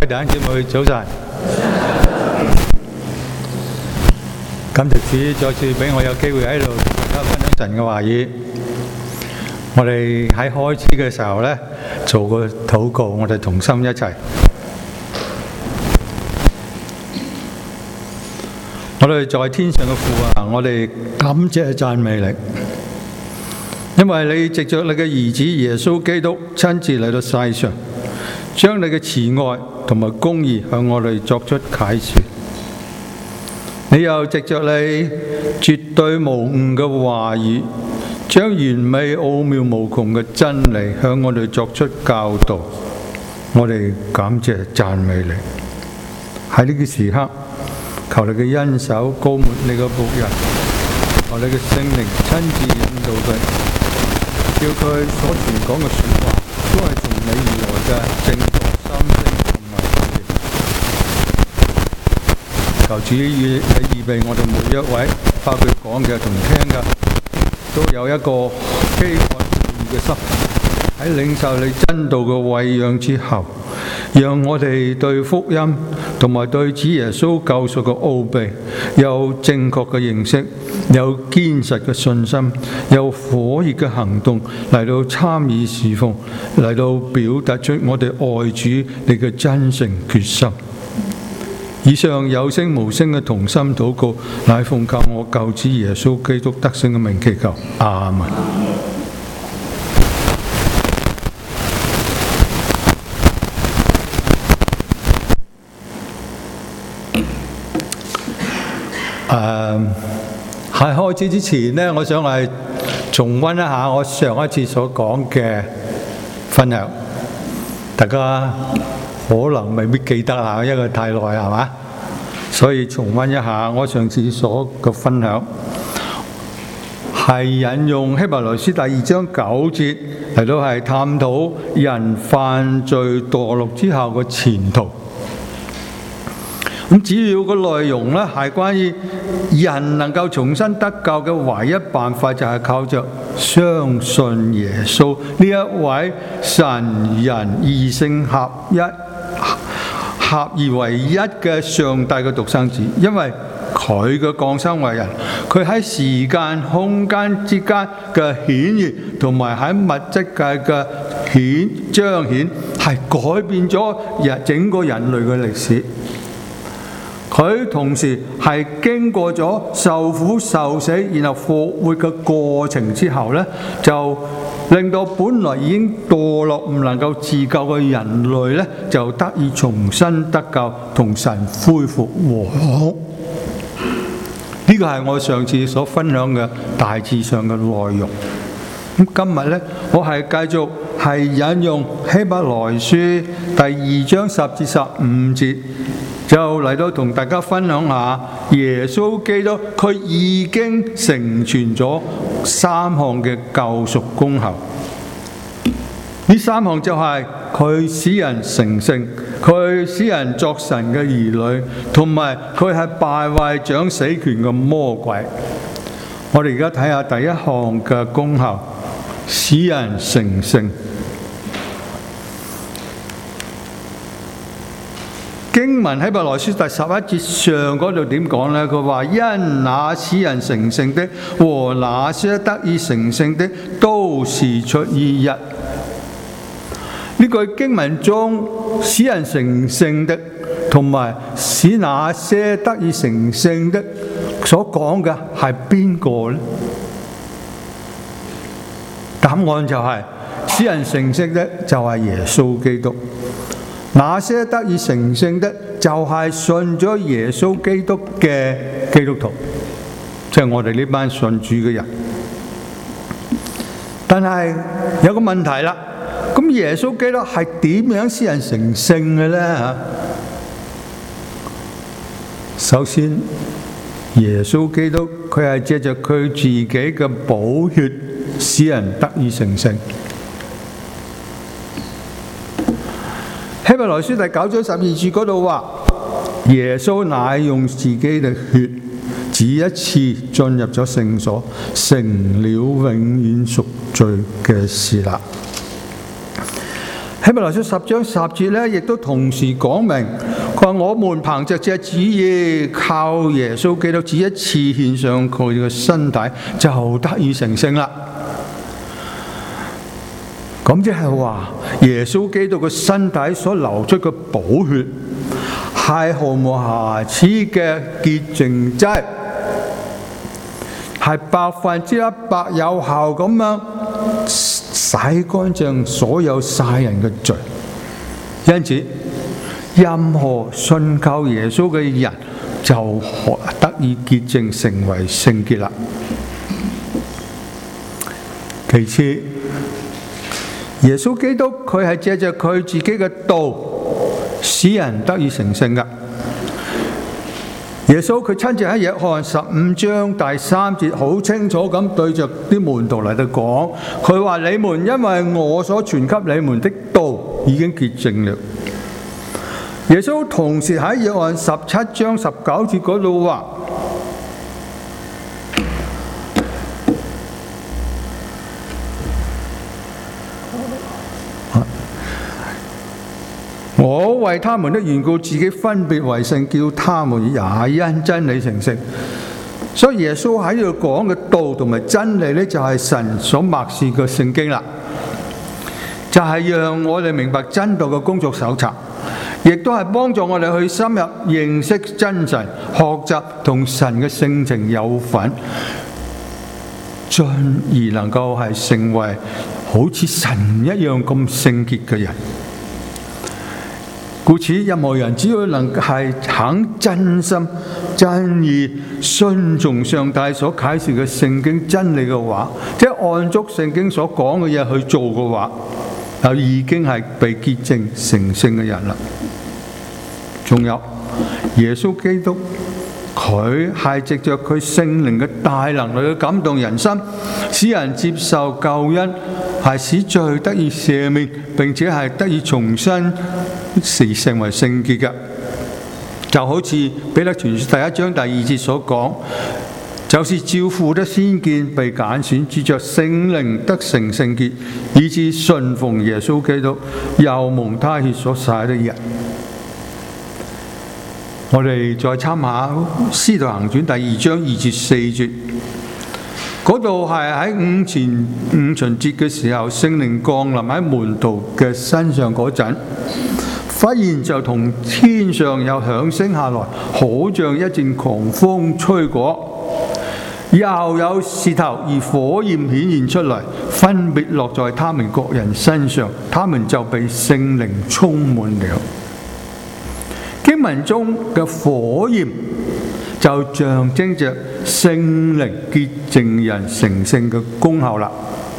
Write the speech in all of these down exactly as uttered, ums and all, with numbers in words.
位弟兄姊妹早晨，感謝主再次俾我有機會喺度同大家分享神嘅話語。我哋喺開始嘅時候呢，做個禱告，我哋同心一齊。我哋在天上嘅父啊，我哋感謝讚美你，因為你藉着你嘅兒子耶穌基督親自嚟到世上，將你嘅慈愛同埋公義向我哋作出啟示。你又藉着你絕對無誤嘅話語，將完美奧妙無窮嘅真理向我哋作出教導。我哋感謝讚美你。喺呢個時刻，求你嘅恩手膏抹你嘅僕人，求你嘅聖靈親自引導佢，叫佢所傳講嘅說話都係從你而來嘅正確心聲同埋體驗。求主與你預備我哋每一位，包括講嘅同聽嘅，都有一個飢渴慕義嘅心，喺領受你真道嘅餵養之後，讓我哋對福音同埋對主耶穌救贖嘅奧秘有正確嘅認識，有堅實嘅信心，有火熱嘅行動嚟到參與侍奉，嚟到表達出我哋愛主你嘅真誠決心。以上有聲無聲嘅同心禱告，乃奉靠我救主耶穌基督得勝嘅名祈求，阿門。誒，喺開始之前呢，我想係重溫一下我上一次所講嘅分享，大家可能未必記得啦，因為太耐係嘛，所以重溫一下我上次所嘅分享，係引用希伯來書第二章九節嚟到係探討人犯罪墮落之後嘅前途。咁主要嘅內容呢，係關於人能夠重新得救嘅唯一辦法，就係靠着相信耶穌呢一位神人二性合一、合而為一嘅上帝嘅獨生子。因為佢嘅降生為人，佢喺時間空間之間嘅顯現，同埋喺物質界嘅顯彰顯，係改變咗人整個人類嘅歷史。佢同時係經過咗受苦受死然後復活嘅過程之後呢，就令到本來已經墮落唔能夠自救嘅人類呢，就得以重新得救，同神恢復和好。呢個係我上次所分享嘅大致上嘅內容。咁今日呢，我係繼續係引用希伯來書第二章十至十五節，就嚟到同大家分享下耶穌基督佢已經成全咗三項嘅救贖功效。呢三項就係佢使人成聖，佢使人作神嘅兒女，同埋佢係敗壞掌死權嘅魔鬼。我哋而家睇下第一項嘅功效，使人成聖。經文喺希伯來書第十一節上嗰度點講呢？佢話因那使人成聖的和那些得以成聖的都是出於一。呢句經文中使人成聖的同埋使那些得以成聖的所講嘅係邊個呢？答案就係、是、使人成聖的就係耶穌基督。那些得以成聖的就係信咗耶穌基督嘅基督徒，即係我哋呢班信主嘅人。但係有個問題啦，咁耶穌基督係點樣使人成聖嘅呢？首先，耶穌基督佢係借着佢自己嘅寶血使人得以成聖。希伯來書第九章十二節嗰度話，耶穌乃用自己嘅血，只一次進入咗聖所，成了永遠贖罪嘅事啦。 希伯來書十章十節咧，亦都同時講明，佢話我們憑着這旨意，靠耶穌基督只一次獻上佢嘅身體，就得以成聖啦。咁即係話，耶穌基督嘅身體所流出嘅寶血，係毫無瑕疵嘅潔淨劑，係百分之一百有效咁樣洗乾淨所有世人嘅罪。因此，任何信靠耶穌嘅人就得以潔淨，成為聖潔啦。其次，耶穌基督佢係借着佢自己嘅道，使人得以成聖嘅。耶穌佢親自喺約翰十五章第三節好清楚咁對着啲門徒嚟到講，佢話你們因為我所傳給你們的道已經潔淨了。耶穌同時喺約翰十七章十九節嗰度話，我為他們的緣故，自己分別為聖，叫他們也因真理成聖。所以耶穌喺度講嘅道同埋真理呢，就係神所默示嘅聖經啦，就係讓我哋明白真道嘅工作手冊，亦都係幫助我哋去深入認識真神，學習同神嘅性情有份，進而能夠係成為好似神一樣咁聖潔嘅人。故此，任何人只要能係肯真心真意順從上帝所啟示嘅聖經真理嘅話，即係按足聖經所講嘅嘢去做嘅話，就已經係被潔淨成聖嘅人啦。仲有耶穌基督，佢係藉着佢聖靈嘅大能力去感動人心，使人接受救恩，係使罪得以赦免，並且係得以重新時成為聖潔嘅。就好似彼得前書第一章第二節所講，就是照父的先見被揀選，藉着聖靈得成聖潔，以致信奉耶穌基督，又蒙他血所洗的人。我哋再參考《使徒行傳》第二章二至四節，嗰度係喺五前五旬節嘅時候，聖靈降臨喺門徒嘅身上嗰陣，忽然就同天上有響聲下來，好像一陣狂風吹過，又有舌頭而火焰顯現出來，分別落在他們各人身上，他們就被聖靈充滿了。經文中嘅火焰就象徵着聖靈潔淨人成聖嘅功效啦。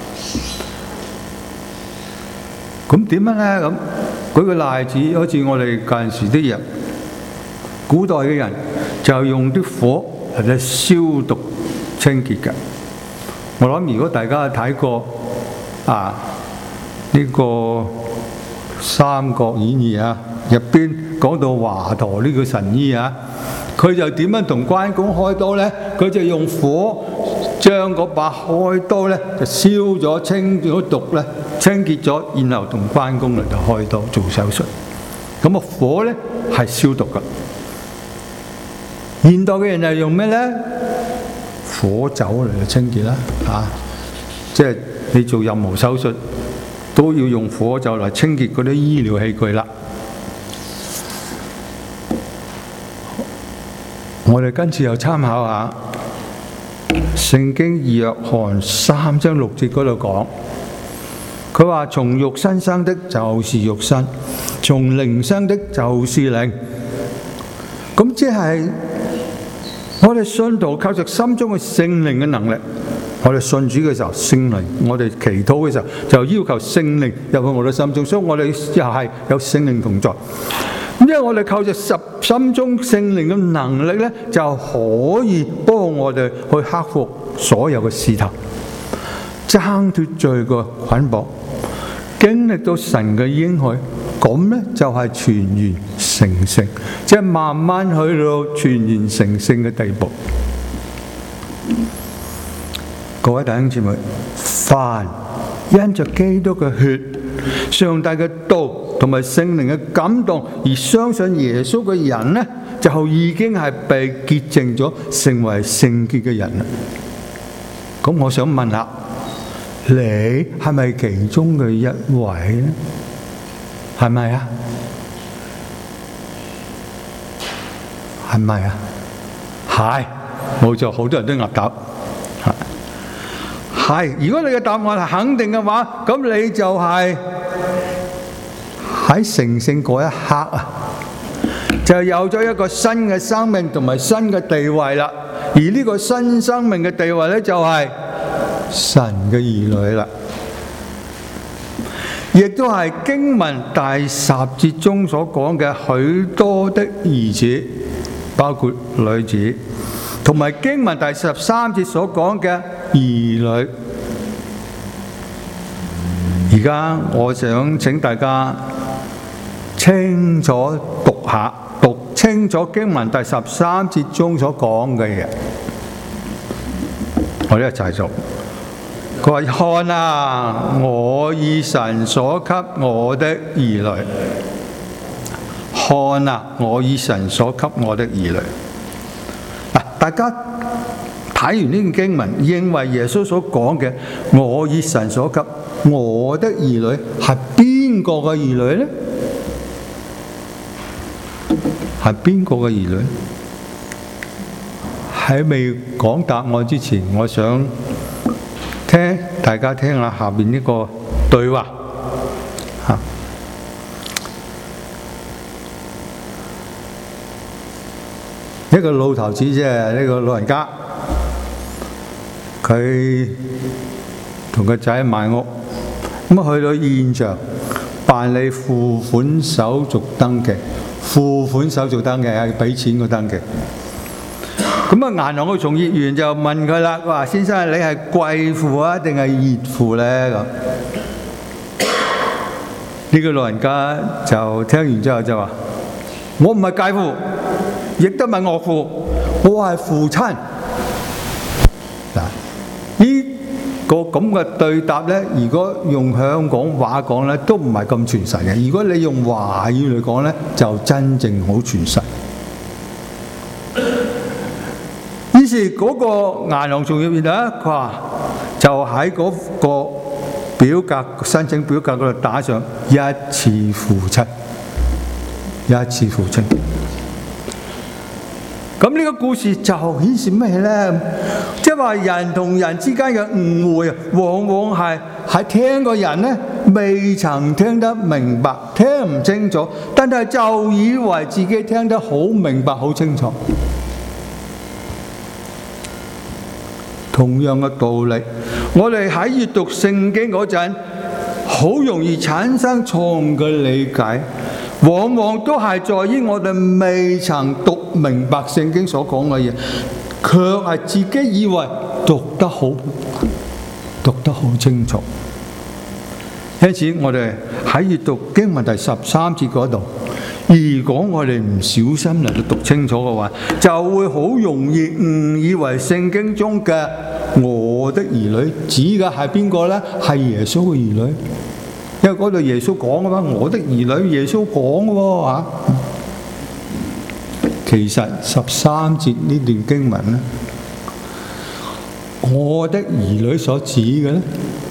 咁點樣呢？咁舉個例子，好似我哋近時啲人，古代嘅人就用啲火嚟消毒清潔嘅。我諗如果大家睇過啊呢個《三國演義》啊，入邊講到華佗呢個神醫啊，佢就點樣同關公開刀呢？佢就用火將嗰把開刀呢就燒咗，清咗毒呢，清潔咗，然後同關公嚟到開刀做手術。咁啊火呢係消毒噶。現代嘅人係用咩呢？火酒嚟到清潔啦，啊，即係你做任何手術都要用火酒嚟清潔嗰啲醫療器具啦。我哋今次又參考下聖經約翰三章六節嗰度講，佢話從肉身生的就是肉身，從靈生的就是靈。咁即係我哋信徒靠着心中嘅聖靈嘅能力，我哋信主嘅時候，聖靈，我哋祈禱嘅時候就要求聖靈入去我哋心中，所以我哋又係有聖靈同在。因為我哋靠着心中聖靈嘅能力咧，就可以幫我哋去克服所有嘅試探，掙脫罪嘅捆綁，經歷到神嘅應許，咁咧就係全然成聖，即係慢慢去到全然成聖嘅地步。各位弟兄姊妹，凡因着基督嘅血上帝嘅道同埋聖靈嘅感動而相信耶穌嘅人呢，就已經係被潔淨咗，成為聖潔嘅人啦。咁我想問下，你係咪其中嘅一位呢？係咪啊？係咪啊？係，冇錯，好多人都岌頭。係，如果你嘅答案係肯定嘅話，咁你就係喺成聖嗰一刻啊，就有咗一個新嘅生命同埋新嘅地位啦。而呢個新生命嘅地位咧，就係神嘅兒女啦，亦都係經文第十節中所講嘅許多的兒子，包括女子，同埋經文第十三節所講嘅兒女。而家我想請大家清楚讀下，讀清楚經文第十三節中所講嘅嘢。我哋一齊讀。佢話：看啊，我以神所給我的兒女。看啊，我以神所給我的兒女。嗱，大家睇完呢段經文，認為耶穌所講嘅我以神所給我的兒女係邊個嘅兒女呢？係邊個嘅兒女？喺未講答案之前，我想聽大家聽下下邊呢個對話嚇。一個老頭子啫，呢個老人家，佢同個仔買屋，咁啊去到現場辦理付款手續登記，付款手續登記係俾錢個登記。咁啊，銀行嘅從業員就問佢啦，話先生，你係貴父啊定係熱父咧？咁呢個老人家就聽完之後就話：我唔係繼父，亦都唔係岳父，我係父親。嗱，呢個咁嘅對答咧，如果用香港話講咧，都唔係咁傳神嘅。如果你用華語嚟講咧，就真正好傳神。於是嗰個銀行從業員咧，佢話就喺嗰個表格申請表格嗰度打上一次父親，一次父親。咁呢個故事就顯示咩咧？即係話人同人之間嘅誤會，往往係喺聽個人咧未曾聽得明白，聽唔清楚，但係就以為自己聽得好明白、好清楚。同樣嘅道理，我哋喺閱讀聖經嗰陣，好容易產生錯誤嘅理解，往往都係在於我哋未曾讀明白聖經所講嘅嘢，卻係自己以為讀得好，讀得好清楚。因此，我哋喺閱讀經文第十三節嗰度，如果我哋唔小心嚟到讀清楚嘅話，就會好容易誤以為聖經中嘅我的兒女指嘅係邊個呢？係耶穌嘅兒女，因為嗰度耶穌講嘅嘛，我的兒女耶穌講嘅喎嚇。其實十三節呢段經文呢，我的兒女所指嘅呢，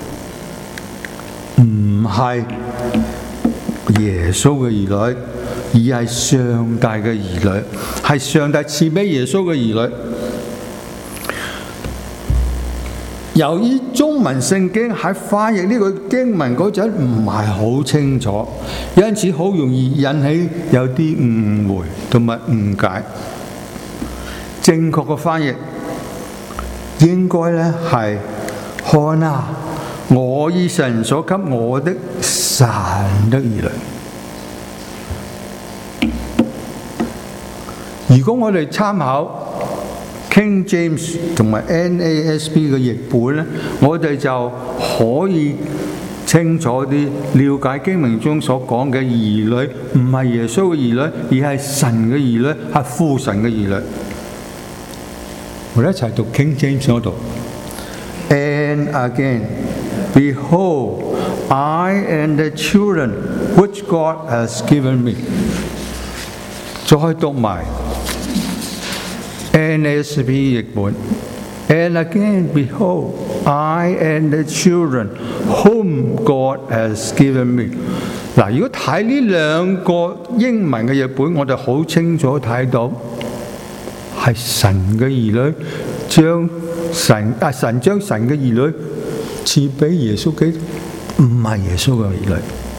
唔係耶穌嘅兒女，而係上帝嘅兒女，係上帝賜俾耶穌嘅兒女。由於中文聖經喺翻譯呢個經文嗰陣唔係好清楚，因此好容易引起有啲誤會同埋誤解。正確嘅翻譯應該咧係：看啊，我以神所給我的神的兒女。如果我哋參考King James 同埋 N A S B 嘅譯本咧，我哋就可以清楚啲了解經文中所講嘅兒女，唔係耶穌嘅兒女，而係神嘅兒女，係父神嘅兒女。我哋一齊讀 King James 嗰度。And again, behold, I and the children which God has given me。再讀埋 N S B 譯本。And again, behold, I and the children whom God has given me。嗱，如果睇呢兩個英文嘅譯本，我哋好清楚睇到係神嘅兒女將神啊神將神嘅兒女賜俾耶穌基督，唔係耶穌嘅兒女。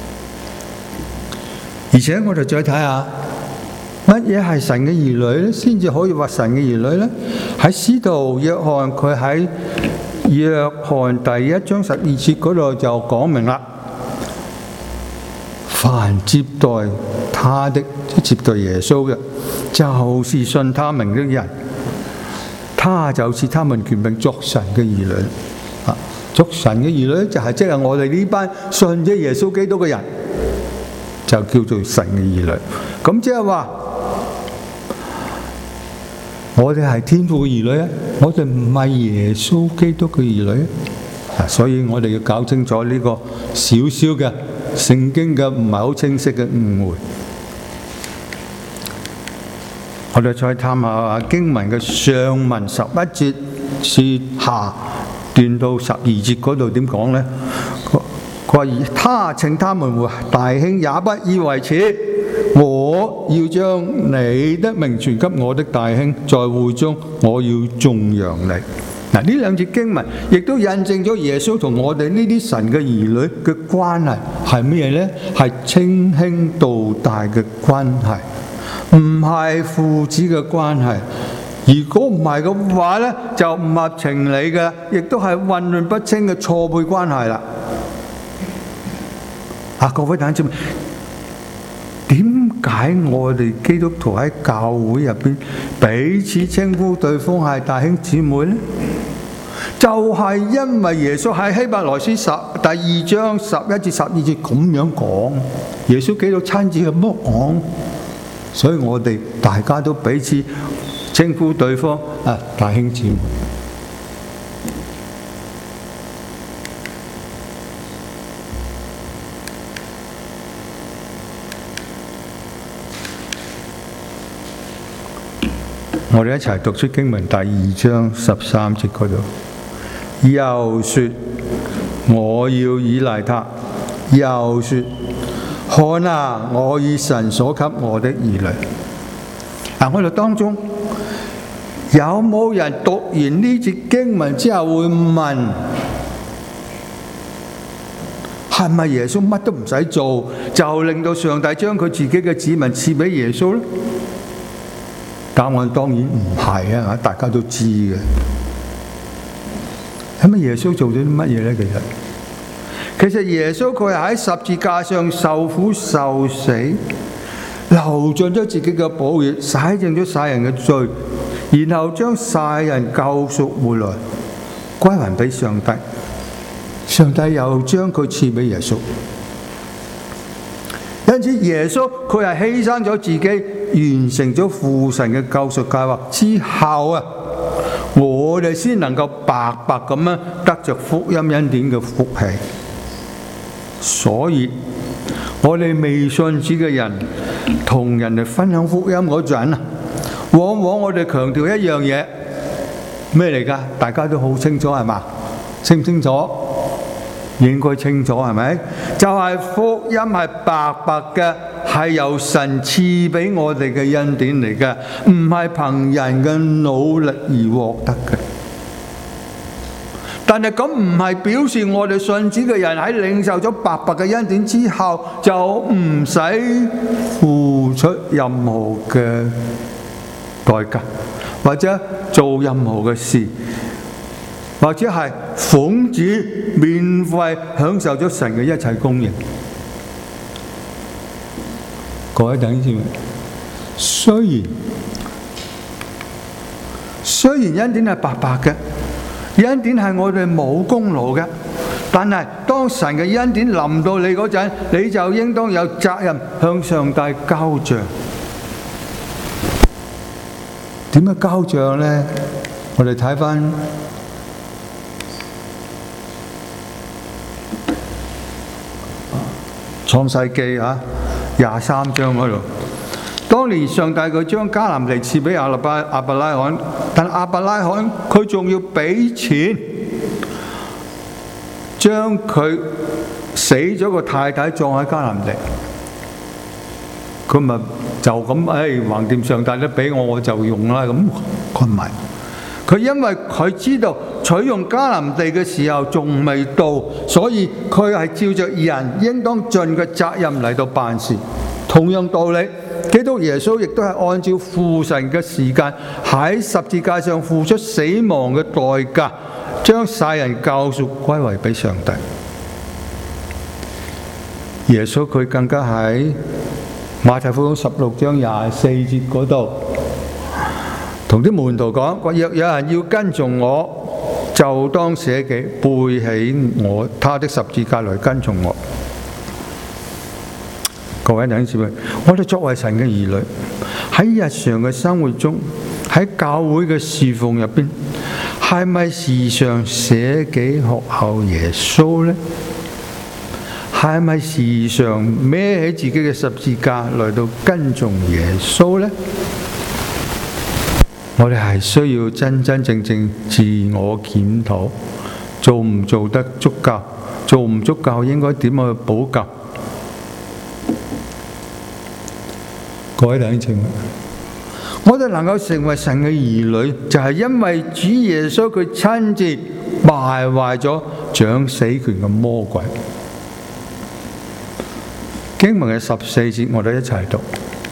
而且我哋再睇下乜嘢係神嘅兒女咧，先至可以話神嘅兒女咧。喺使徒約翰佢喺約翰第一章十二節嗰度就講明啦。凡接待他的，即接待耶穌嘅，就是信他名的人，他就是他們權柄作神嘅兒女。啊，作神嘅兒女就係即係我哋呢班信咗耶穌基督嘅人，就叫做神嘅兒女。咁即係話，我哋係天父嘅兒女啊，我哋唔係耶穌基督嘅兒女啊，所以我哋要搞清楚呢個少少嘅聖經嘅唔係好清晰嘅誤會。我哋再探下經文嘅上文十一節至下段到十二節嗰度點講呢？佢話他稱他們為大兄，也不以為恥。我要將你的名傳給我的大兄，在會中我要頌揚你。嗱，呢兩節經文亦都印證咗耶穌同我哋呢啲神嘅兒女嘅關係係咩呢？係稱兄道大嘅關係，唔係父子嘅關係。如果唔係嘅話呢，就唔合情理嘅，亦都係混亂不清嘅錯配關係啦。啊，各位弟兄姊妹，點解我哋基督徒喺教會入邊彼此稱呼對方係大兄姊妹呢？就係因為耶穌喺希伯來書十第二章十一至十二節咁樣講，耶穌基督親自咁講，所以我哋大家都彼此稱呼對方啊大兄姊妹。我哋一齊讀出經文第二章十三節嗰度，又說我要依賴他，又說看啊，我以神所給我的兒女。啊，我哋當中有冇人讀完呢節經文之後會問，係咪耶穌乜都唔使做，就令到上帝將佢自己嘅子民賜俾耶穌呢？答案當然唔係啊！大家都知嘅。係咪耶穌做咗啲乜嘢呢？其實，其實耶穌佢係喺十字架上受苦受死，流盡咗自己嘅寶血，洗淨咗世人嘅罪，然後將世人救贖回來，歸還俾上帝。上帝又將佢賜俾耶穌。因此，耶穌佢係犧牲咗自己，完成咗父神嘅救贖計劃之後啊，我哋先能夠白白咁樣得着福音恩典嘅福氣。所以，我哋未信主嘅人同人哋分享福音嗰陣啊，往往我哋強調一樣嘢，咩嚟㗎？大家都好清楚係嘛？清唔清楚？應該清楚係咪？就係、是、福音係白白嘅，係由神賜俾我哋嘅恩典嚟嘅，唔係憑人嘅努力而獲得嘅。但係咁唔係表示我哋信主嘅人喺領受咗白白嘅恩典之後，就唔使付出任何嘅代價，或者做任何嘅事，或者係奉旨免費享受咗神嘅一切供應。各位弟兄姊妹，雖然雖然恩典係白白嘅，恩典係我哋冇功勞嘅，但係當神嘅恩典臨到你嗰陣，你就應當有責任向上帝交賬。點樣交賬呢？我哋睇翻創世記啊廿三章嗰度，當年上帝佢將迦南地賜俾亞伯拉亞伯拉罕，但亞伯拉罕佢仲要俾錢，將佢死咗個太太葬喺迦南地。佢咪就咁誒橫掂上帝都俾我，我就用啦。咁佢唔係，佢因為佢知道取用迦南地嘅時候仲未到，所以佢係照着人應當盡嘅責任嚟到辦事。同樣道理，基督耶穌亦都係按照父神嘅時間喺十字架上付出死亡嘅代價，將世人救贖歸為俾上帝。耶穌佢更加喺馬太福音十六章廿四節嗰度，同啲門徒講：若有人要跟從我，就當捨己，背起我他的十字架來跟從我。各位弟兄姊妹，我哋作為神嘅兒女，喺日常嘅生活中，喺教會嘅侍奉入邊，係咪時常捨己學效耶穌呢？係咪時常孭起自己嘅十字架嚟到跟從耶穌呢？我哋係需要真真正正自我檢討，做唔做得足夠？做唔足夠應該點去補救？各位弟兄姊妹，我哋能夠成為神嘅兒女，就係因為主耶穌佢親自敗壞咗掌死權嘅魔鬼。經文嘅十四節，我哋一齊讀：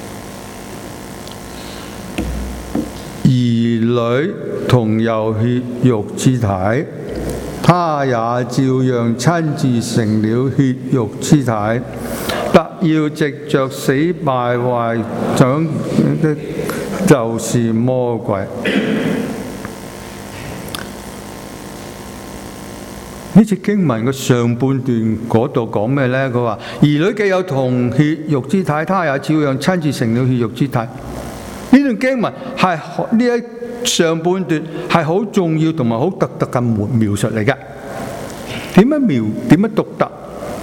兒女同有血肉之體，他也照樣親自成了血肉之體。特要藉着死敗壞掌的，就是魔鬼。呢節經文嘅上半段嗰度講咩呢？佢話兒女既有同血肉之體，他也照樣親自成了血肉之體。呢段經文係呢一上半段係好重要同埋好獨特嘅描述嚟嘅。點樣描？點樣獨特？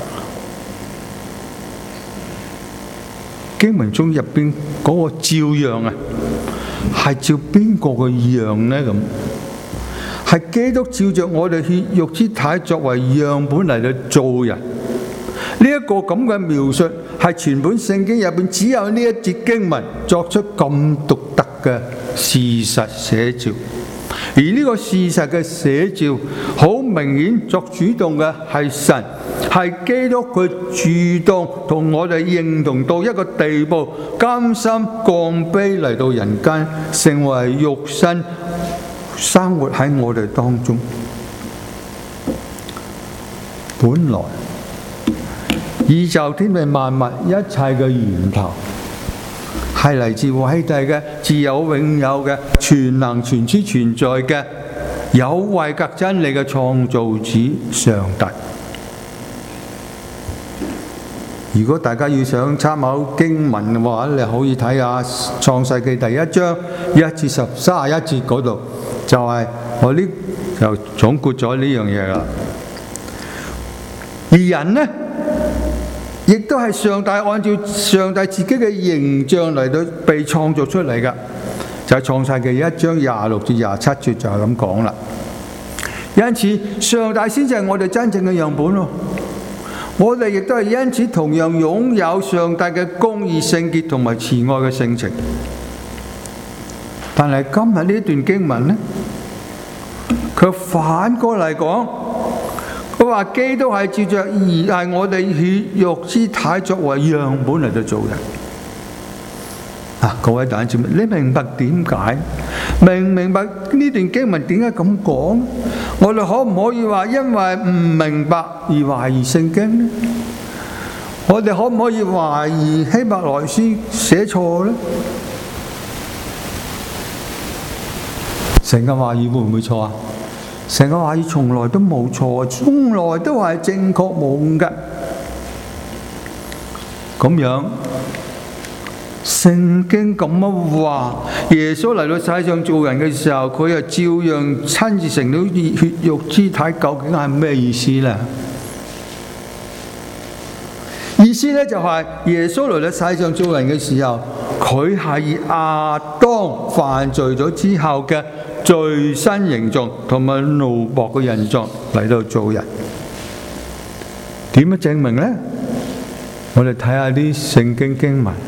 經文中入邊嗰個照樣啊，係照邊個嘅樣呢？咁係基督照着我哋血肉之體作為樣本嚟到做人。呢一個咁嘅描述係全本聖經入邊只有呢一節經文作出咁獨特嘅事實寫照。而呢個事實嘅寫照，好明顯作主動嘅係神，係基督佢主動同我哋認同到一個地步，甘心降卑嚟到人間，成為肉身，生活喺我哋當中。本來宇宙天地萬物一切嘅源頭，係嚟自偉大嘅、自有永有嘅、全能全知存在嘅、有位格真理嘅創造主上帝。如果大家要想參考經文嘅話，你可以睇下創世記第一章一至十三十一節嗰度，就係、是、我呢就總括咗呢樣嘢啦。而人呢，亦都係上帝按照上帝自己嘅形象嚟到被創造出嚟㗎，就係、是、創世記一章廿六至廿七節就係咁講啦。因此，上帝先至係我哋真正嘅樣本咯。我哋亦都係因此同樣擁有上帝嘅公義、聖潔同埋慈愛嘅性情。但係今日呢一段經文呢，佢反過嚟講，佢話基督係照着而係我哋血肉之體作為樣本嚟到做人。啊，各位弟兄姊妹，你明白點解？明唔明白呢段經文點解咁講？我哋可唔可以話因為唔明白而懷疑聖經呢？我哋可唔可以懷疑希伯來書寫錯呢？成個話語會唔會錯啊？成個話語從來都冇錯，從來都係正確無誤嘅。咁樣聖經咁樣話，耶穌嚟到世上做人嘅時候，佢又照樣親自成了血肉之體，究竟係咩意思呢？ 意思咧就係耶穌嚟到世上做人嘅時候，佢係以亞當犯罪咗之後嘅最新形狀同埋奴僕嘅形狀嚟到做人。點樣證明呢？我哋睇下啲聖經經文，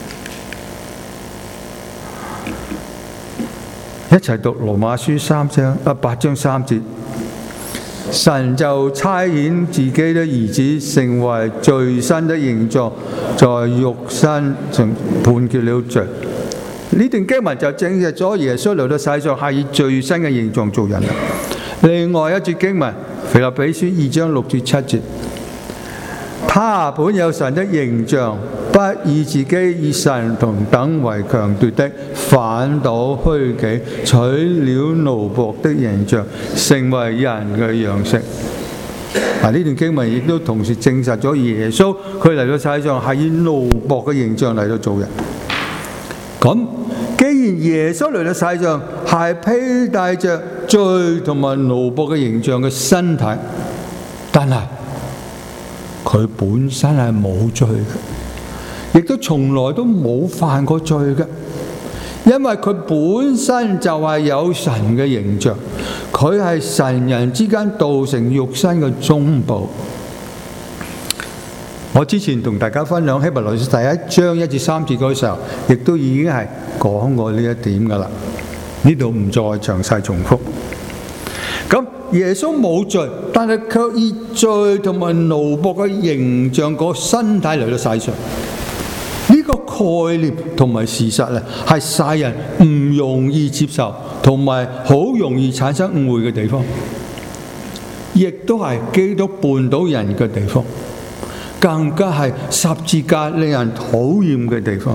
一齊讀羅馬書三章啊八章三節。神就差遣自己的兒子成為最新的形狀，在肉身上判決了罪。呢段經文就證實咗耶穌嚟到世上係以最新嘅形狀做人。另外一節經文，腓立比書二章六至七節。他本有神的形象，不以自己與神同等為強奪的，反倒虛己，取了奴僕的形象，成為人嘅樣式。嗱，呢段經文亦都同時證實咗耶穌佢嚟到世上係以奴僕嘅形象嚟到做人。咁既然耶穌嚟到世上係披戴着罪同埋奴僕嘅形象嘅身體，但係佢本身係冇罪嘅，亦都從來都冇犯過罪嘅，因為佢本身就係有神嘅形象，佢係神人之間道成肉身嘅中保。我之前同大家分享希伯來書第一章一至三節嗰時候，亦都已經係講過呢一點噶啦，呢度唔再詳細重複。咁耶穌冇罪，但係卻以罪同埋奴僕嘅形象個身體嚟到世上。呢、這個概念同埋事實咧，係世人唔容易接受，同埋好容易產生誤會嘅地方，亦都係基督絆倒人嘅地方，更加係十字架令人討厭嘅地方。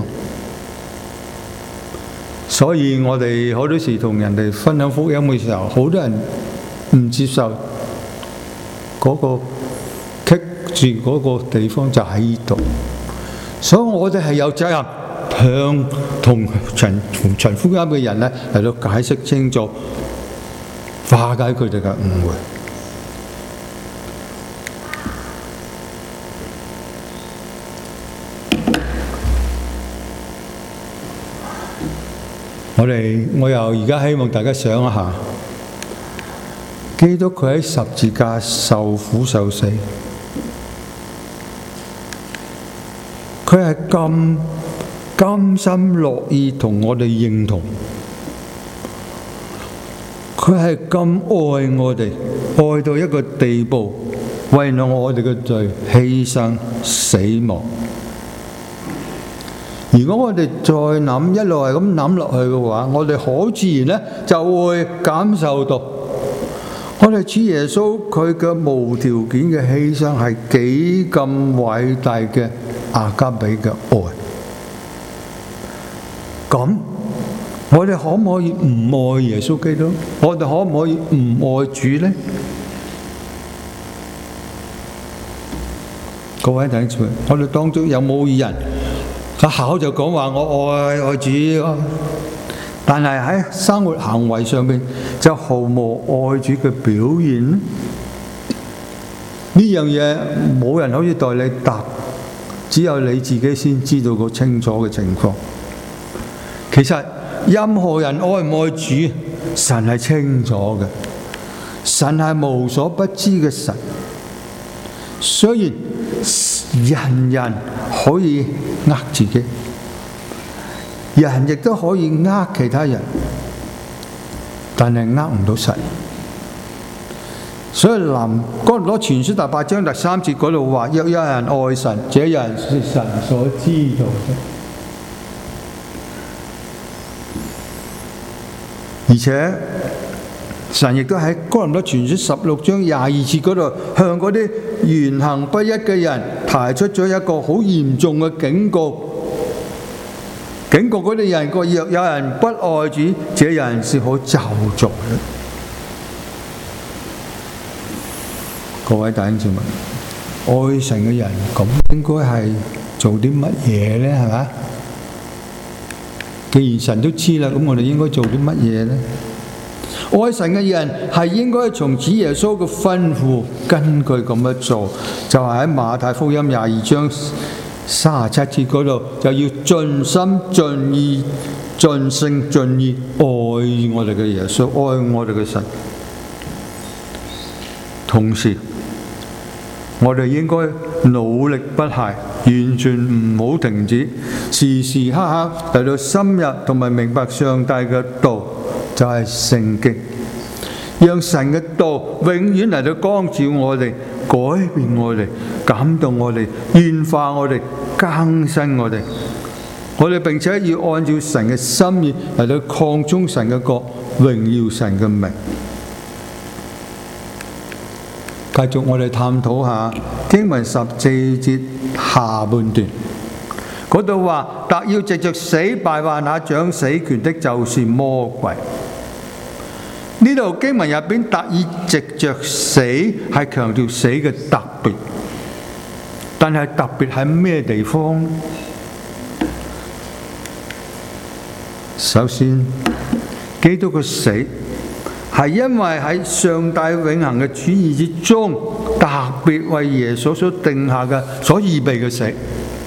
所以我哋好多時同人哋分享福音嘅時候，好多人唔接受嗰個棘住嗰個地方就喺呢度，所以我哋係有責任向同傳傳福音嘅人咧嚟到解釋清楚，化解佢哋嘅誤會。我哋我又而家希望大家想一下。基督佢喺十字架受苦受死，佢係咁甘心樂意同我哋認同，佢係咁愛我哋，愛到一個地步，為咗我哋嘅罪犧牲死亡。如果我哋再諗一路係咁諗落去嘅話，我哋好自然咧就會感受到，我哋主耶穌佢嘅無條件嘅犧牲係幾咁偉大嘅阿加比嘅愛。咁我哋可唔可以唔愛耶穌基督？我哋可唔可以唔愛主呢？各位弟兄姊妹，我哋當中有冇人個口就講話我愛愛主，但係喺生活行為上面就毫無愛主嘅表現呢？呢樣嘢冇人可以代你答，只有你自己先知道個清楚嘅情況。其實任何人愛唔愛主，神係清楚嘅，神係無所不知嘅神。雖然人人可以呃自己，人亦都可以呃其他人，但係呃唔到神。所以林哥林多前書第八章第三節嗰度話：若有人愛神，這人是神所知道的。而且神亦都喺哥林多前書十六章廿二節嗰度，向嗰啲言行不一嘅人提出咗一個好嚴重嘅警告，警告嗰啲人個：若有人不愛主，這人是可咒詛的。各位弟兄姊妹，愛神嘅人咁應該係做啲乜嘢呢？係咪？既然神都知啦，咁我哋應該做啲乜嘢呢？ 愛神嘅人係應該從主耶穌嘅吩咐根據咁樣做，就係喺馬太福音廿二章三十七節嗰度，就要盡心盡意盡性盡意愛我哋嘅耶穌，愛我哋嘅神。同時我哋應該努力不懈，完全唔好停止，時時刻刻嚟到深入同埋明白上帝嘅道，就係聖經，讓神嘅道永遠嚟到光照我哋，改變我哋，感動我哋，變化我哋，更新我哋。我哋並且要按照神嘅心意嚟到擴充神嘅國，榮耀神嘅名。繼續我哋探討下經文十四節下半段，嗰度話：特要藉着死敗壞那掌死權的，就是魔鬼。呢度經文入邊特意藉着死，係強調死嘅特別，但係特別喺咩地方？首先，基督嘅死係因為喺上帝永恆嘅旨意之中，特別為耶穌所定下嘅所預備嘅死。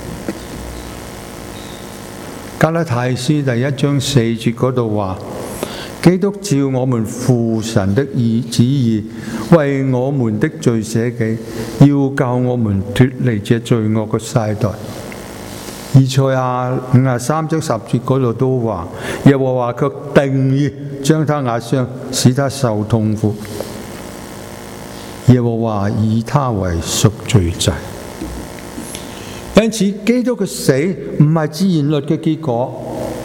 加拉太書第一章四節嗰度話：基督照我們父神的意旨意，為我們的罪捨己，要救我們脫離這罪惡嘅世代。以賽亞五十三章十節嗰度都話：耶和華卻定意將他壓傷，使他受痛苦。耶和華以他為贖罪祭。因此，基督嘅死唔係自然律嘅結果，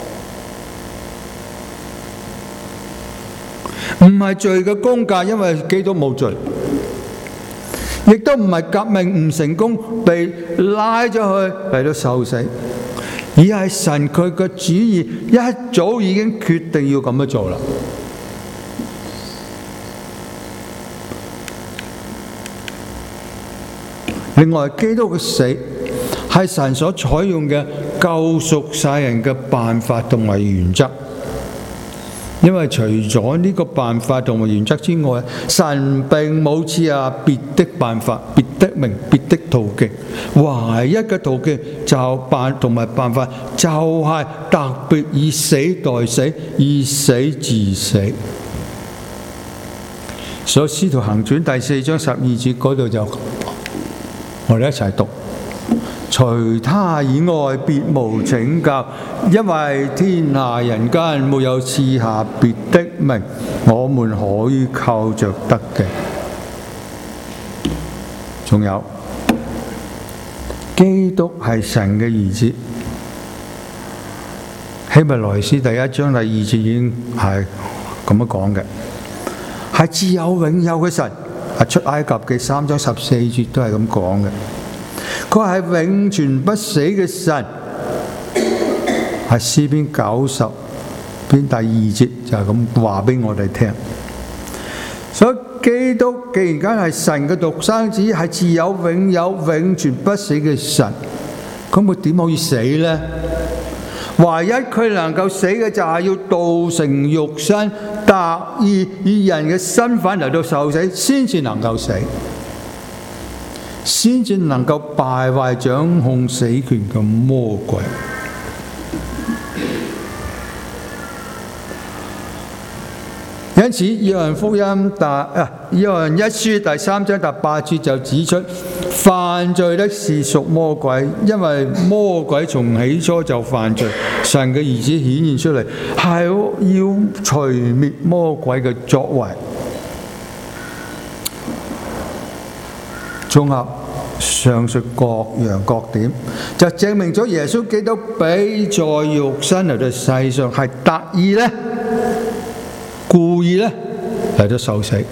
唔係罪嘅工價，因為基督冇罪，亦都唔係革命唔成功被拉咗去嚟到受死，而係神佢嘅旨意一早已經決定要咁樣做啦。另外，基督嘅死係神所採用嘅救贖世人嘅辦法同埋原則，因為除咗呢個辦法同埋原則之外，神並冇賜下別的辦法、別的名、別的途徑。唯一嘅途徑就辦同埋辦法，就係特別以死代死，以死治死。所以《使徒行傳》第四章十二節嗰度就，我哋一齊讀：除他以外，別無拯救，因為天下人間沒有賜下別的名，我們可以靠着得嘅。仲有，基督係神嘅兒子。希伯來書第一章第二節已經係咁樣講嘅，係自有永有嘅神。出埃及嘅三章十四節都係咁講嘅。佢係永存不死嘅神，係詩篇九十篇第二節就係咁話俾我哋聽。所以基督既然間係神嘅獨生子，係自有永有永存不死嘅神，咁佢點可以死呢？唯一佢能夠死嘅就係要道成肉身，特意以人嘅身份嚟到受死，先至能夠死，先至能夠敗壞掌控死權嘅魔鬼。因此，約翰福音第啊約翰一書第三章第八節就指出，犯罪的是屬魔鬼，因為魔鬼從起初就犯罪。神嘅兒子顯現出嚟，係要除滅魔鬼嘅作為。綜合上述各樣各點，就證明咗耶穌基督比在肉身嚟到世上係特意咧。故意咧嚟到受死。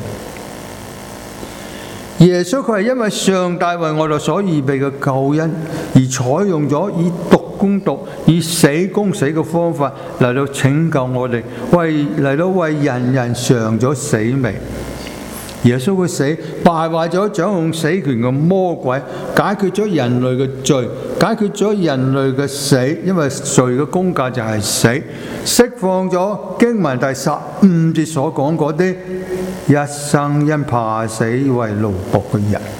耶穌佢係因為上帝為我哋所預備嘅救恩，而採用咗以毒攻毒、以死攻死嘅方法嚟到拯救我哋，為嚟到為人人嘗咗死味。 耶穌嘅死敗壞咗掌控死權嘅魔鬼，解決咗人類嘅罪，解決咗人類嘅死，因為罪嘅工價就係死，釋放咗經文第十五節所講嗰啲一生因怕死為奴僕嘅人。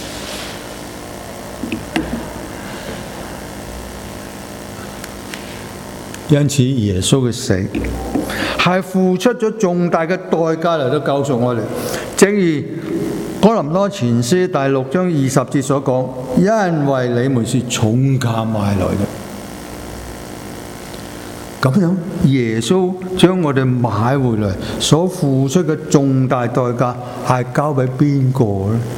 因此耶穌嘅死係付出咗重大嘅代價嚟到救贖我哋，正如哥林多前書第六章二十節所講，因為你們是重價買來嘅。咁樣耶穌將我哋買回來所付出嘅重大代價係交俾邊個呢？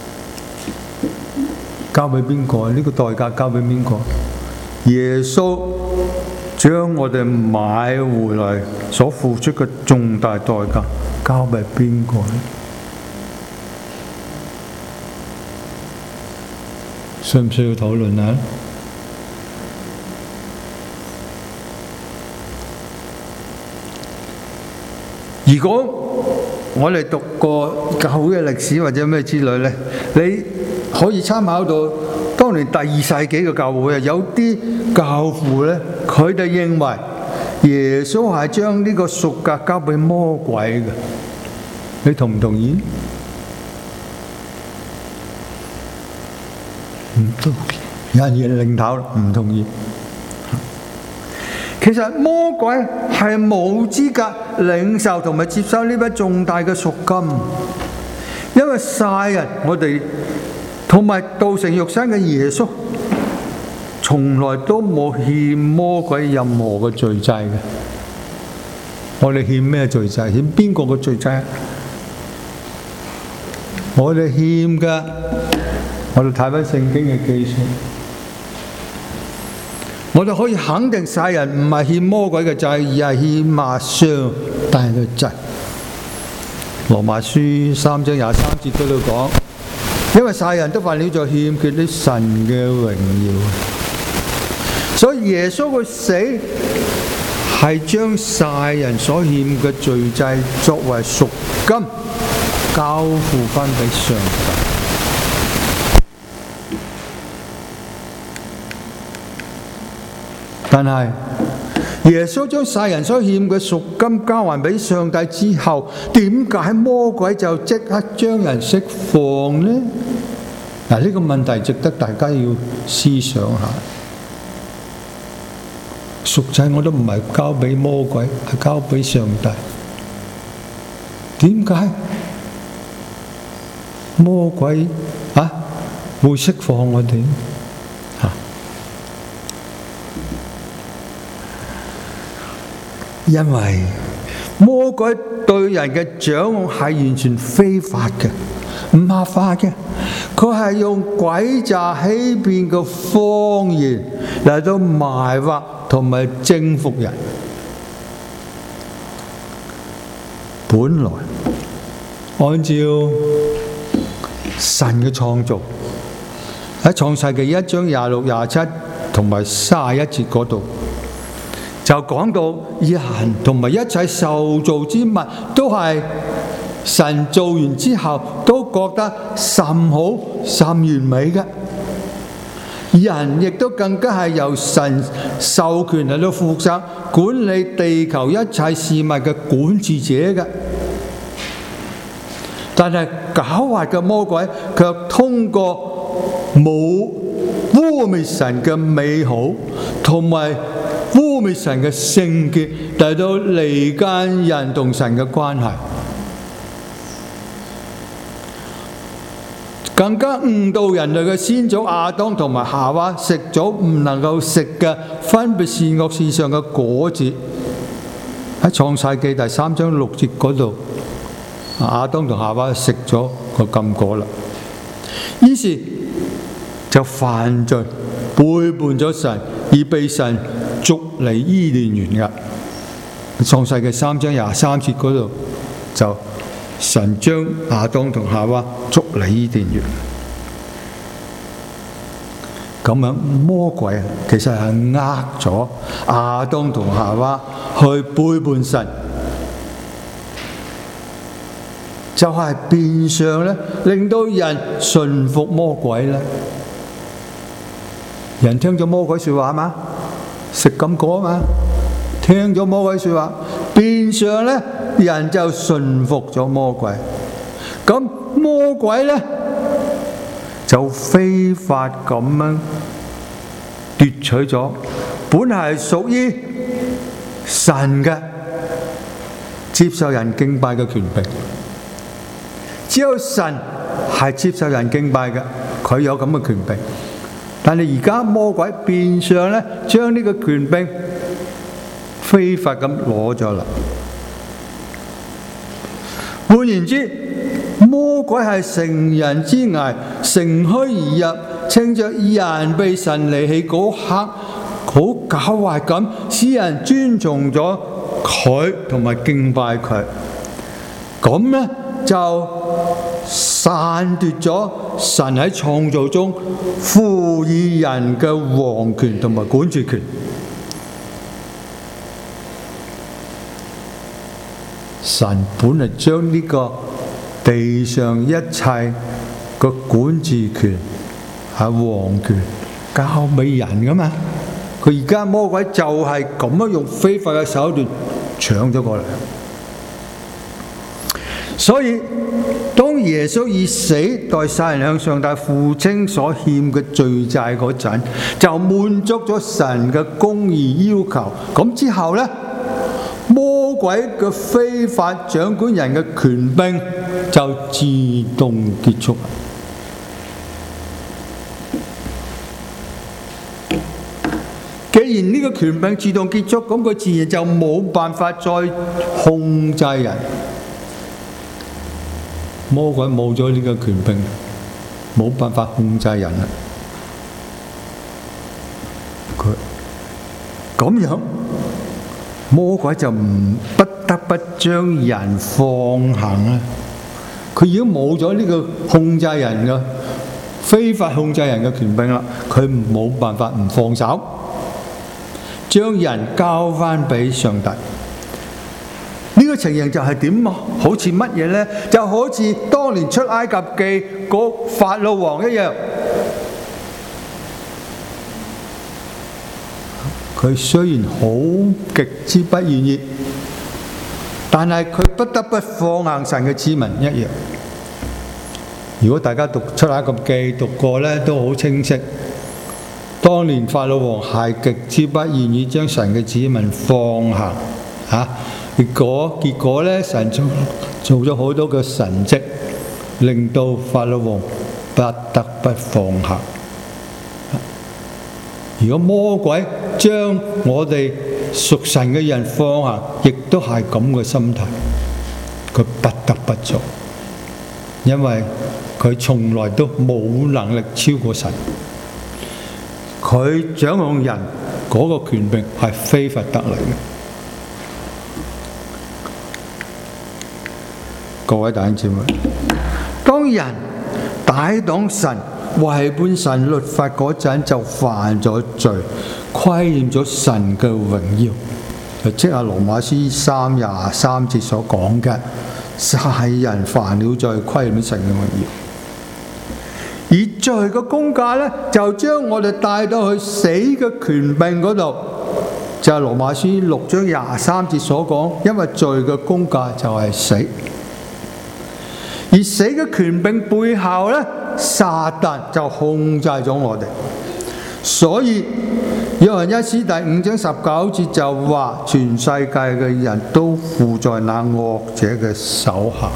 交俾邊個？呢個代價交俾邊個？耶穌將我哋買回來所付出嘅重大代價交俾邊個呢？需唔需要討論啊？如果我哋讀過教會嘅歷史或者咩之類呢，你可以參考到當年第二世紀嘅教會啊，有啲教父呢，佢哋認為耶穌係將呢個贖價交俾魔鬼嘅，你同唔同意？唔同意，有人認頭唔同意。其實魔鬼係冇資格領受同埋接收呢筆重大嘅贖金，因為世人我哋同埋道成肉身嘅耶穌，從來都冇欠魔鬼任何嘅罪債嘅。我哋欠咩罪債？欠邊個嘅罪債？我哋欠嘅，我哋睇翻聖經嘅記述。我哋可以肯定世人唔係欠魔鬼嘅債，而係欠亞上帝嘅債。羅馬書三章廿三節嗰度講，因為世人都犯了罪，欠缺啲神嘅榮耀，所以耶穌嘅死係將世人所欠嘅罪債作為贖金交付翻俾上帝。但係耶穌將世人所欠嘅贖金交還俾上帝之後，點解魔鬼就即刻將人釋放呢？嗱，呢個問題值得大家要思想下。贖債我都唔係交俾魔鬼，係交俾上帝。點解魔鬼啊會釋放我哋？因為魔鬼對人嘅掌控係完全非法嘅，唔合法嘅。佢係用詭詐欺騙嘅謊言嚟到迷惑同埋征服人。本來按照神嘅創造，喺創世記一章廿六、廿七同埋三十一節嗰度，就講到人同埋一切受造之物都係神造完之後都覺得甚好甚完美嘅，人亦都更加係由神授權嚟到負責管理地球一切事物嘅管治者嘅。但係狡猾嘅魔鬼卻通過冇污蔑神嘅美好同埋污蔑神嘅聖潔嚟到離間人同神嘅關係，更加誤導人類嘅先祖亞當同埋夏娃食咗唔能夠食嘅分別善惡樹上嘅果子。喺創世記第三章六節嗰度，亞當同夏娃食咗個禁果啦，於是就犯罪背叛咗神，而被神逐離伊甸園嘅。創世記三章廿三節嗰度，就神將亞當同夏娃逐離伊甸園。咁樣魔鬼啊，其實係呃咗亞當同夏娃去背叛神， 就係變相咧，令到人順服魔鬼咧。人聽咗魔鬼説話嘛，食禁果嘛，聽咗魔鬼説話，變相咧人就順服咗魔鬼。咁魔鬼咧就非法咁樣奪取咗本係屬於神嘅接受人敬拜嘅權柄。只有神係接受人敬拜嘅，佢有咁嘅權柄。但係而家魔鬼變相咧，將呢個權柄非法咁攞咗啦。換言之，魔鬼係乘人之危，乘虛而入，趁着人被神離棄嗰刻，好狡猾咁，使人尊重咗佢同埋敬拜佢。咁咧就散奪咗神喺創造中賦予人嘅王權同埋管治權。神本嚟將呢個地上一切嘅管治權係王權交俾人噶嘛，佢而家魔鬼就係咁樣用非法嘅手段搶咗過嚟。所以當耶穌以死代世人向上帝付清所欠嘅罪債嗰陣，就滿足咗神嘅公義要求。咁之後呢，魔鬼嘅非法掌管人嘅權柄就自動結束。既然呢個權柄自動結束，咁佢自然就冇辦法再控制人。魔鬼冇咗呢個權柄，冇辦法控制人啦。佢咁樣，魔鬼就唔不得不將人放行啦。佢已經冇咗呢個控制人嘅非法控制人嘅權柄啦，佢冇辦法唔放手，將人交翻俾上帝。呢個情形就係點啊？好似乜嘢呢？就好似當年出埃及記嗰法老王一樣，佢雖然好極之不願意，但係佢不得不放行神嘅子民一樣。如果大家讀出埃及記讀過呢，都好清晰。當年法老王係極之不願意將神嘅子民放行嚇。結果結果咧，神做做咗好多嘅神蹟，令到法老王不得不放下。如果魔鬼將我哋屬神嘅人放下，亦都係咁嘅心態，佢不得不做，因為佢從來都冇能力超過神，佢掌控人嗰個權柄係非法得嚟嘅。各位弟兄姊妹，當人抵擋神、違叛神律法嗰陣，就犯咗罪，虧欠咗神嘅榮耀，就即係羅馬書三廿三節所講嘅，世人犯了罪，虧欠咗神嘅榮耀。而罪嘅工價呢，就將我哋帶到去死嘅權柄嗰度，就係羅馬書六章廿三節所講，因為罪嘅工價就係死。而死嘅權柄背後呢，撒旦就控制咗我哋。所以約翰一書第五章十九節就話，全世界嘅人都附在那惡者嘅手下。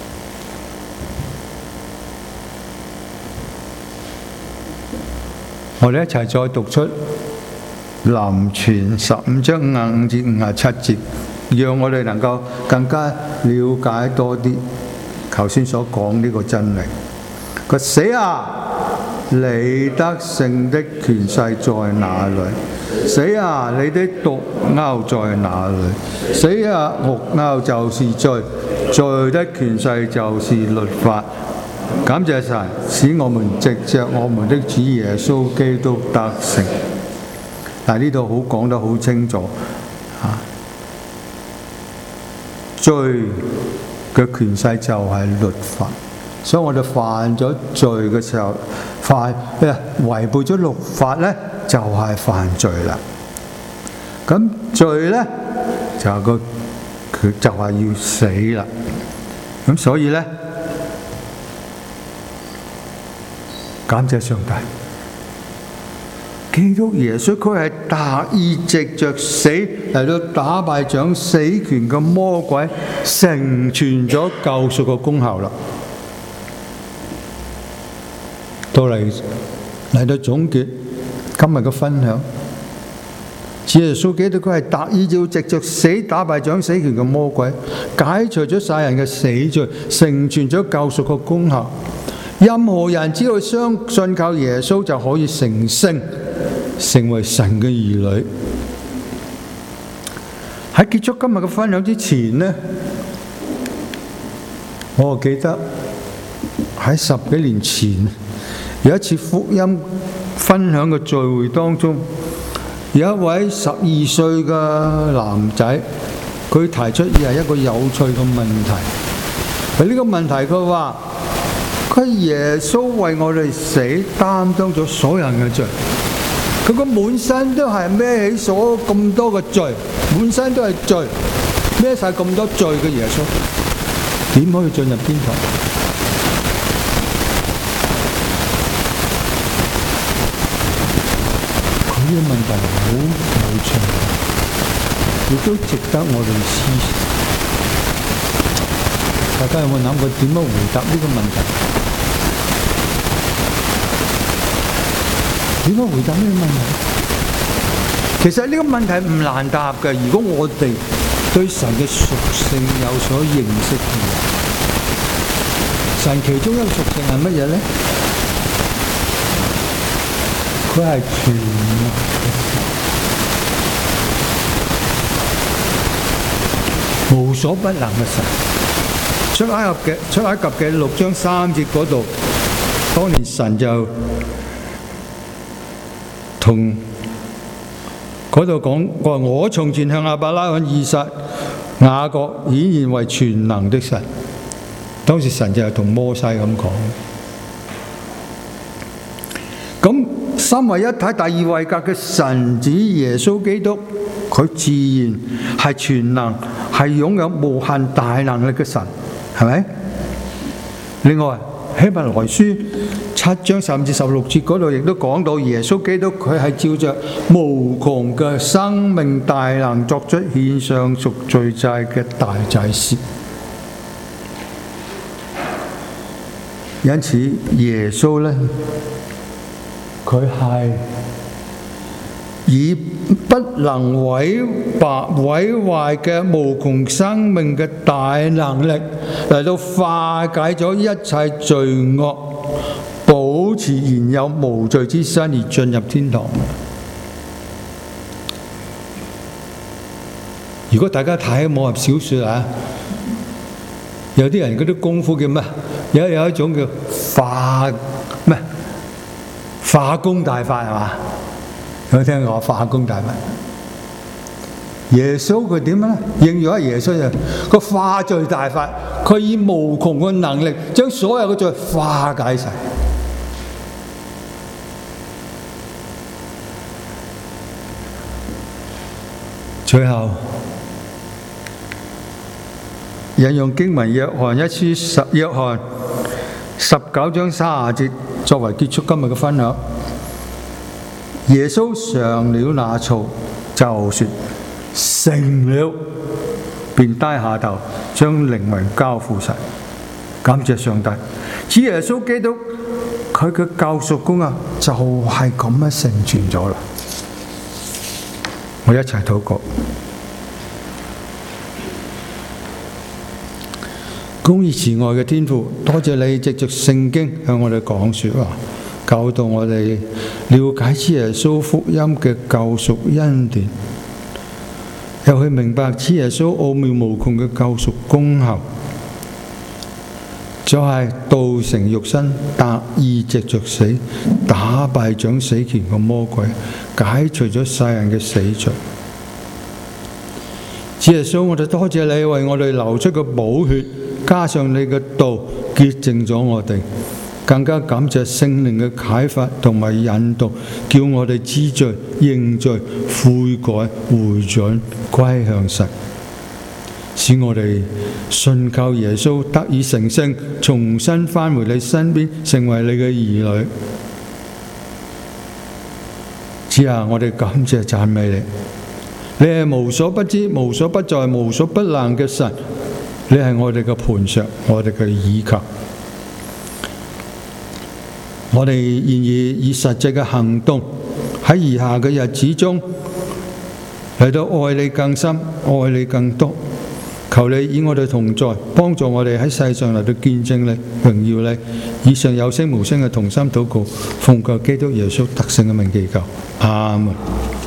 我哋一齊再讀出林傳十五章五十五至五十七節，讓我哋能夠更加了解多啲頭先所講呢個真理。佢死啊，你得勝的權勢在哪裏？死啊，你的毒鈎在哪裏？死啊，毒鈎就是罪，罪的權勢就是律法。感謝神，使我們藉着我們的主耶穌基督得勝。但係呢度好講得好清楚啊，罪嘅權勢就係律法。所以我哋犯咗罪嘅時候，犯誒違背咗律法咧，就係犯罪啦。咁罪咧就係個佢就係要死啦。咁所以咧，感謝上帝，基督耶穌佢係特意藉着死嚟到打敗掌死權嘅魔鬼，成全咗救贖嘅功效啦。到嚟嚟到總結今日嘅分享，主耶穌基督佢係特意要藉着死打敗掌死權嘅魔鬼，解除咗世人嘅死罪，成全咗救贖嘅功效。任何人只要相信靠耶穌就可以成聖，成為神嘅兒女。喺結束今日嘅分享之前呢，我記得喺十幾年前有一次福音分享嘅聚會當中，有一位十二歲嘅男仔，佢提出係一個有趣嘅問題。佢呢個問題佢話：佢耶穌為我哋死，擔當咗所有人嘅罪。佢個滿身都係孭起所咁多嘅罪，滿身都係罪，孭晒咁多罪嘅耶穌，點可以進入天堂？佢呢個問題好有趣，亦都值得我哋思考。大家有冇諗過點樣回答呢個問題？點樣回答呢個問題？其實呢個問題唔難答嘅。如果我哋對神嘅屬性有所認識嘅話，神其中一個屬性係乜嘢咧？佢係全能嘅神，無所不能嘅神。出埃及嘅出埃及嘅六章三節嗰度，當年神就同嗰度講，我話我從前向亞伯拉罕、以撒、雅各顯現為全能的神。當時神就係同摩西咁講。咁三位一體第二位格嘅神子耶穌基督，佢自然係全能，係擁有無限大能力嘅神，係咪？另外希伯來書七章十五至十六節嗰度亦都講到耶穌基督佢係照着無窮嘅生命大能作出獻上贖罪祭嘅大祭司。因此耶穌呢，佢係以不能毀壞毀壞嘅無窮生命嘅大能力嚟到化解咗一切罪惡，保持現有無罪之身而進入天堂。如果大家睇武俠小說啊，有啲人嗰啲功夫叫咩？有有一種叫化咩？化功大法係嘛？有冇聽過化功大法？耶穌佢點樣咧？應用喺耶穌就個化罪大法，佢以無窮嘅能力將所有嘅罪化解晒。最後引用經文約翰一書十約翰十九章三十節作為結束今日嘅分享。耶穌嘗了那醋，就說成了，便低下頭，將靈魂交付神。感謝上帝，主耶穌基督佢嘅救贖功啊，就係咁樣成全咗啦。我一齊禱告。公義慈愛嘅天父，多謝你藉着聖經向我哋講說話，教導我哋了解主耶穌福音嘅救贖恩典，又去明白主耶穌奧妙無窮嘅救贖功效，就係道成肉身，特意藉着死打敗掌死權嘅魔鬼，解除咗世人嘅死罪。主耶穌，我哋多謝你為我哋流出嘅寶血， 加上你嘅道潔淨咗我哋。更加感謝聖靈嘅啟發同埋引導，叫我哋知罪、認罪、悔改、回轉、歸向神，使我哋信靠耶穌得以成聖，重新返回你身邊，成為你嘅兒女。主啊，我哋感謝讚美你，你係無所不知、無所不在、無所不能嘅神，你係我哋嘅磐石，我哋嘅倚靠。我哋願意以實際嘅行動喺餘下嘅日子中嚟到愛你更深，愛你更多。求你與我哋同在，幫助我哋喺世上嚟到見證你、榮耀你。以上有聲無聲嘅同心禱告，奉靠基督耶穌得勝嘅名祈求，阿門。